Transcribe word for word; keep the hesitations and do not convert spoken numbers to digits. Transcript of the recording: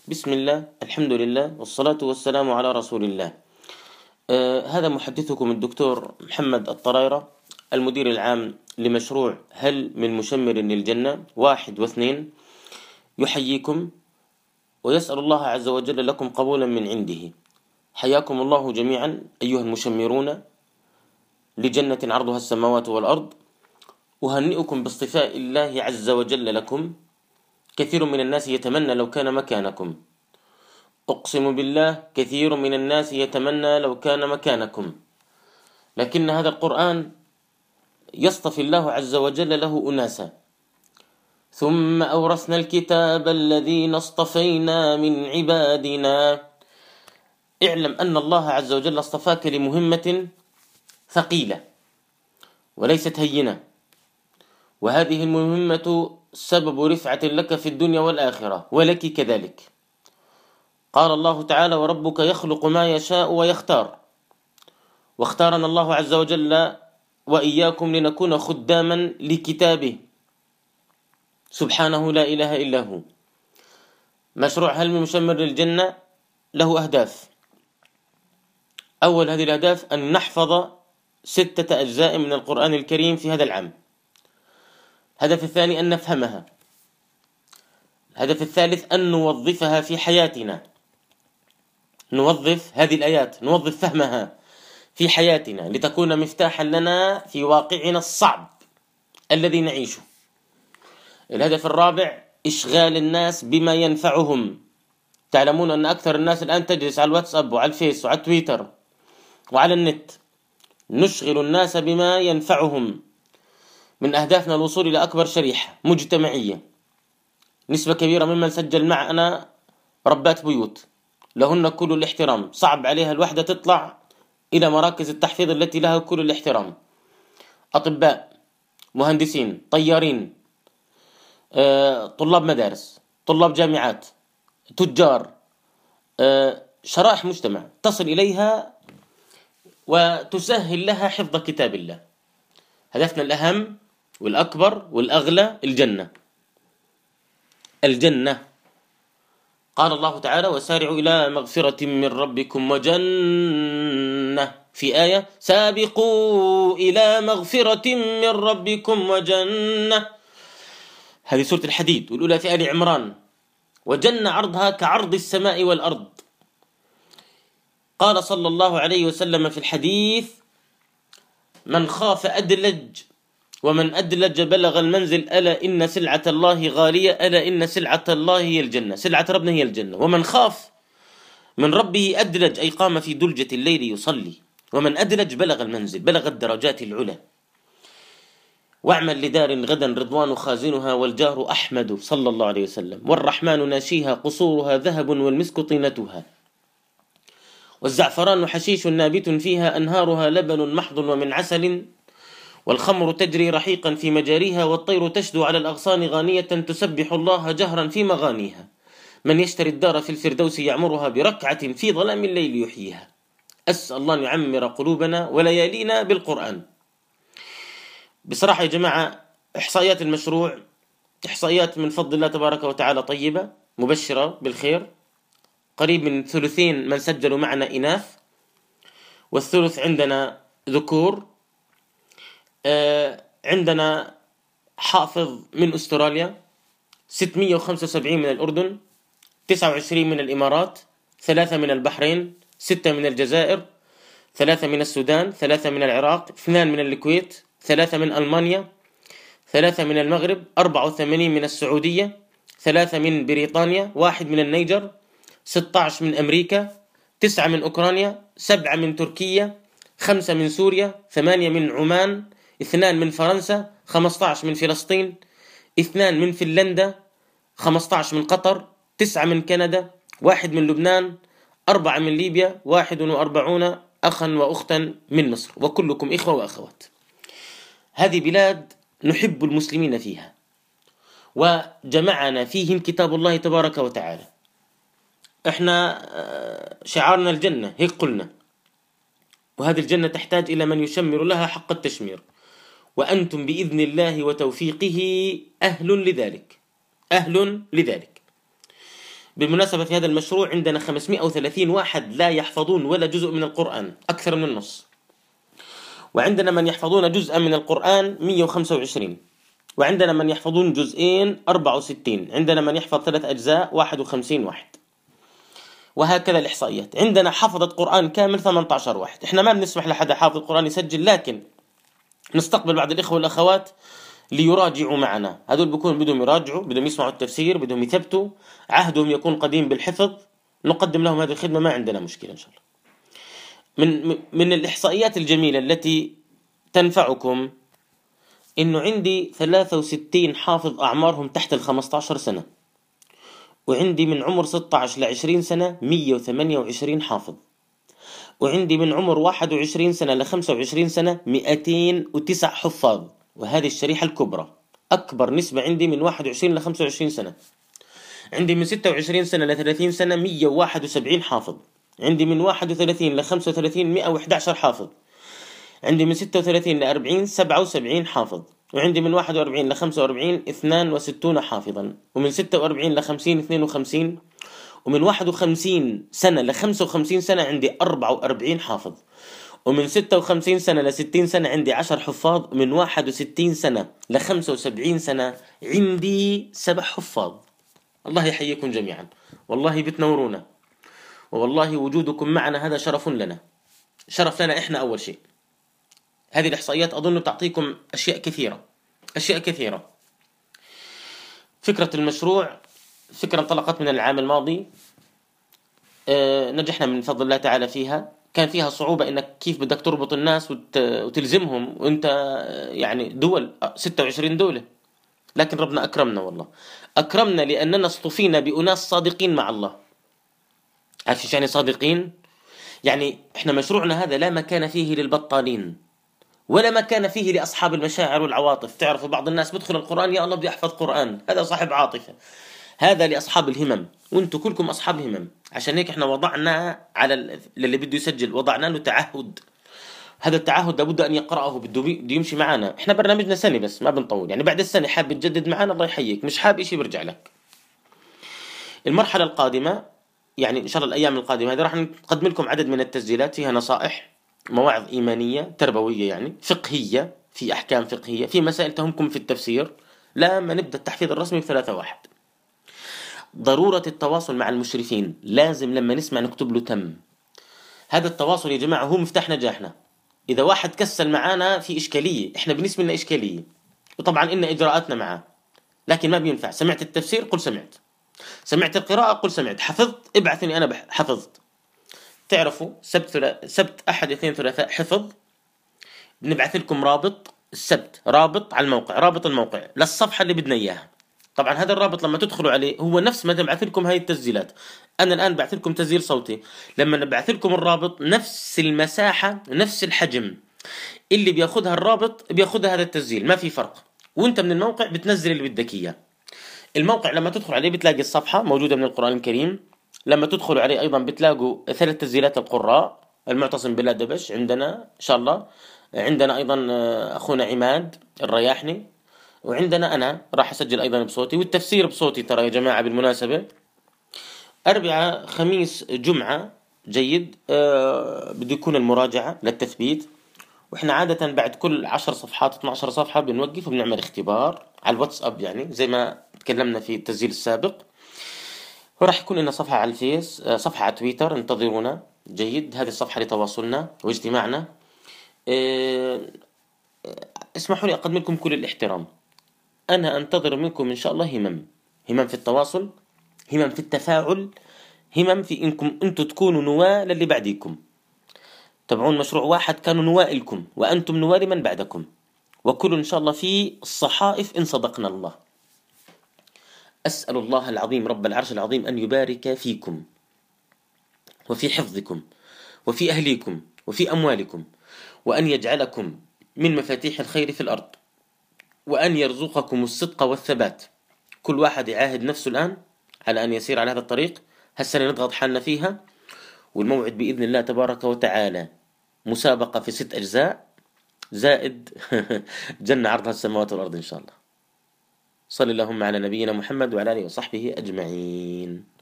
بسم الله، الحمد لله، والصلاة والسلام على رسول الله. آه هذا محدثكم الدكتور محمد الطرايرة، المدير العام لمشروع هل من مشمر للجنة واحد واثنين. يحييكم ويسأل الله عز وجل لكم قبولا من عنده. حياكم الله جميعا أيها المشمرون لجنة عرضها السماوات والأرض. أهنئكم باصطفاء الله عز وجل لكم. كثير من الناس يتمنى لو كان مكانكم. أقسم بالله كثير من الناس يتمنى لو كان مكانكم، لكن هذا القرآن يصطفي الله عز وجل له أناسا. ثم أورثنا الكتاب الذين اصطفينا من عبادنا. اعلم أن الله عز وجل اصطفاك لمهمة ثقيلة وليست هينة، وهذه المهمة سبب رفعة لك في الدنيا والآخرة ولك كذلك. قال الله تعالى: وربك يخلق ما يشاء ويختار. واختارنا الله عز وجل وإياكم لنكون خداما لكتابه سبحانه، لا إله إلا هو. مشروع هل من مشمر للجنة له أهداف. أول هذه الأهداف أن نحفظ ستة أجزاء من القرآن الكريم في هذا العام. الهدف الثاني أن نفهمها. الهدف الثالث أن نوظفها في حياتنا، نوظف هذه الآيات، نوظف فهمها في حياتنا لتكون مفتاحا لنا في واقعنا الصعب الذي نعيشه. الهدف الرابع إشغال الناس بما ينفعهم. تعلمون أن أكثر الناس الآن تجلس على الواتساب وعلى الفيس وعلى تويتر وعلى النت. نشغل الناس بما ينفعهم. من أهدافنا الوصول إلى أكبر شريحة مجتمعية. نسبة كبيرة ممن سجل معنا ربات بيوت، لهن كل الاحترام. صعب عليها الوحدة تطلع إلى مراكز التحفيظ التي لها كل الاحترام. أطباء، مهندسين، طيارين، طلاب مدارس، طلاب جامعات، تجار، شرائح مجتمع تصل إليها وتسهل لها حفظ كتاب الله. هدفنا الأهم والأكبر والأغلى الجنة. الجنة قال الله تعالى: وسارعوا إلى مغفرة من ربكم وجنة. في آية: سابقوا إلى مغفرة من ربكم وجنة. هذه سورة الحديد، والأولى في آل عمران. وجنة عرضها كعرض السماء والأرض. قال صلى الله عليه وسلم في الحديث: من خاف أدلج، ومن أدلج بلغ المنزل. ألا إن سلعة الله غالية، ألا إن سلعة الله هي الجنة. سلعة ربنا هي الجنة. ومن خاف من ربه أدلج، أي قام في دلجة الليل يصلي. ومن أدلج بلغ المنزل، بلغ الدرجات العلى. واعمل لدار غدا رضوان خازنها، والجار أحمد صلى الله عليه وسلم، والرحمن ناشيها، قصورها ذهب والمسك طينتها، والزعفران حشيش نابت فيها، أنهارها لبن محض ومن عسل، والخمر تجري رحيقا في مجاريها، والطير تشدو على الأغصان غانية، تسبح الله جهرا في مغانيها. من يشتري الدار في الفردوس يعمرها، بركعة في ظلام الليل يحييها. أسأل الله أن يعمر قلوبنا وليالينا بالقرآن. بصراحة يا جماعة، إحصائيات المشروع إحصائيات من فضل الله تبارك وتعالى طيبة مبشرة بالخير. قريب من ثلثين من سجلوا معنا إناث، والثلث عندنا ذكور. آه عندنا حافظ من أستراليا، ستمائة وخمسة وسبعين من الأردن، تسعة وعشرين من الإمارات، ثلاثة من البحرين، ستة من الجزائر، ثلاثة من السودان، ثلاثة من العراق، اثنان من الكويت، ثلاثة من ألمانيا، ثلاثة من المغرب، أربعة وثمانين من السعودية، ثلاثة من بريطانيا، واحد من النيجر، ستة عشر من أمريكا، تسعة من أوكرانيا، سبعة من تركيا، خمسة من سوريا، ثمانية من عمان، اثنان من فرنسا، خمسة عشر من فلسطين، اثنان من فنلندا، خمسة عشر من قطر، تسعة من كندا، واحد من لبنان، أربعة من ليبيا، واحد وأربعون أخا وأختا من مصر، وكلكم إخوة وأخوات. هذه بلاد نحب المسلمين فيها، وجمعنا فيهم كتاب الله تبارك وتعالى. احنا شعارنا الجنة، هيك قلنا، وهذه الجنة تحتاج إلى من يشمر لها حق التشمير. وأنتم بإذن الله وتوفيقه أهل لذلك، أهل لذلك. بالمناسبة في هذا المشروع عندنا خمسمائة وثلاثين واحد لا يحفظون ولا جزء من القرآن، أكثر من النص. وعندنا من يحفظون جزءا من القرآن مئة وخمسة وعشرين، وعندنا من يحفظون جزئين أربعة وستين، عندنا من يحفظ ثلاث أجزاء واحد وخمسين واحد، وهكذا الإحصائيات. عندنا حفظت قرآن كامل ثمانية عشر واحد. إحنا ما بنسمح لحد حافظ القرآن يسجل، لكن نستقبل بعض الإخوة والأخوات ليراجعوا معنا. هذول بيكون بدهم يراجعوا، بدهم يسمعوا التفسير، بدهم يثبتوا، عهدهم يكون قديم بالحفظ، نقدم لهم هذه الخدمة، ما عندنا مشكلة إن شاء الله. من من الإحصائيات الجميلة التي تنفعكم إنه عندي ثلاثة وستين حافظ أعمارهم تحت ال خمسة عشر سنة، وعندي من عمر ستة عشر ل عشرين سنة مئة وثمانية وعشرين حافظ، وعندي من عمر واحد وعشرين سنة ل خمسة وعشرين سنة مئتين وتسعة حفاظ، وهذه الشريحة الكبرى. أكبر نسبة عندي من واحد وعشرين ل خمسة وعشرين سنة. عندي من ستة وعشرين سنة ل ثلاثين سنة مئة وواحد وسبعين حافظ. عندي من واحد وثلاثين ل خمسة وثلاثين مئة وأحد عشر حافظ. عندي من ستة وثلاثين ل أربعين سبعة وسبعين حافظ. وعندي من واحد وأربعين ل خمسة وأربعين اثنين وستين حافظا. ومن ستة وأربعين ل خمسين اثنين وخمسين. ومن واحد وخمسين سنة ل خمسة وخمسين سنة عندي أربعة وأربعين حافظ. ومن ستة وخمسين سنة ل ستين سنة عندي عشر حفاظ. من واحد وستين سنة ل خمسة وسبعين سنة عندي سبع حفاظ. الله يحييكم جميعا، والله بتنورونا، والله وجودكم معنا هذا شرف لنا، شرف لنا إحنا أول شيء. هذه الإحصائيات أظن تعطيكم أشياء كثيرة، أشياء كثيرة. فكرة المشروع فكرة انطلقت من العام الماضي، أه نجحنا من فضل الله تعالى فيها. كان فيها صعوبة إنك كيف بدك تربط الناس وت... وتلزمهم، وإنت يعني دول ستة وعشرين دولة، لكن ربنا أكرمنا، والله أكرمنا لأننا اصطفينا بأناس صادقين مع الله. عارف إيش يعني صادقين؟ يعني إحنا مشروعنا هذا لا مكان فيه للبطالين، ولا مكان فيه لأصحاب المشاعر والعواطف. تعرفوا بعض الناس بدخل القرآن يا الله بدي أحفظ قرآن، هذا صاحب عاطفة. هذا لأصحاب الهمم، وانتم كلكم أصحاب همم. عشان هيك احنا وضعنا على اللي بده يسجل، وضعنا له تعهد. هذا التعهد لابد أن يقرأه، بده بده يمشي معنا. احنا برنامجنا سنة بس، ما بنطول. يعني بعد السنة حاب تجدد معنا الله يحييك، مش حاب إشي برجع لك. المرحلة القادمة يعني إن شاء الله الأيام القادمة هذه راح نقدم لكم عدد من التسجيلات فيها نصائح، مواعظ إيمانية تربوية، يعني فقهية، في أحكام فقهية، في مسائل تهمكم في التفسير. لما نبدأ التحفيظ الرسمي بثلاثة واحد. ضرورة التواصل مع المشرفين، لازم لما نسمع نكتب له تم. هذا التواصل يا جماعة هو مفتاح نجاحنا. إذا واحد كسل معانا في إشكالية، إحنا بالنسبة لنا إشكالية، وطبعا إن إجراءاتنا معاه، لكن ما بينفع. سمعت التفسير قل سمعت، سمعت القراءة قل سمعت، حفظت ابعثني أنا حفظت. تعرفوا سبت ثلاث... سبت أحد اثنين ثلاثاء حفظ، بنبعث لكم رابط السبت، رابط على الموقع، رابط الموقع للصفحة اللي بدنا إياها. طبعا هذا الرابط لما تدخلوا عليه هو نفس ما تبعث لكم هاي التسجيلات. أنا الآن بعث لكم تسجيل صوتي، لما نبعث لكم الرابط نفس المساحة نفس الحجم اللي بياخدها الرابط بياخدها هذا التسجيل، ما في فرق. وانت من الموقع بتنزل اللي بدك إياه. الموقع لما تدخل عليه بتلاقي الصفحة موجودة من القرآن الكريم. لما تدخلوا عليه أيضا بتلاقوا ثلاث تسجيلات القراء، المعتصم بالله دبش عندنا إن شاء الله، عندنا أيضا أخونا عماد الرياحني، وعندنا أنا راح أسجل أيضا بصوتي، والتفسير بصوتي ترى يا جماعة بالمناسبة. أربعة خميس جمعة جيد. أه بده يكون المراجعة للتثبيت، وإحنا عادة بعد كل عشر صفحات اثنا عشر صفحة بنوقف وبنعمل اختبار على الواتساب، يعني زي ما تكلمنا في التسجيل السابق. وراح يكون لنا صفحة على الفيس، صفحة على تويتر، انتظرونا. جيد، هذه الصفحة لتواصلنا واجتماعنا. أه اسمحوا لي أقدم لكم كل الاحترام. أنا أنتظر منكم إن شاء الله همم، همم في التواصل، همم في التفاعل، همم في إنكم أنتم تكونوا نواة للي بعديكم. تبعون مشروع واحد كانوا نواة لكم، وأنتم نواة لمن بعدكم، وكل إن شاء الله في الصحائف إن صدقنا الله. أسأل الله العظيم رب العرش العظيم أن يبارك فيكم وفي حفظكم وفي أهليكم وفي أموالكم، وأن يجعلكم من مفاتيح الخير في الأرض، وأن يرزقكم الصدق والثبات. كل واحد يعاهد نفسه الآن على أن يسير على هذا الطريق. هالسنة نضغط حالنا فيها، والموعد بإذن الله تبارك وتعالى مسابقة في ست أجزاء زائد جنة عرضها السماوات والأرض إن شاء الله. صلى اللهم على نبينا محمد وعلى آله وصحبه أجمعين.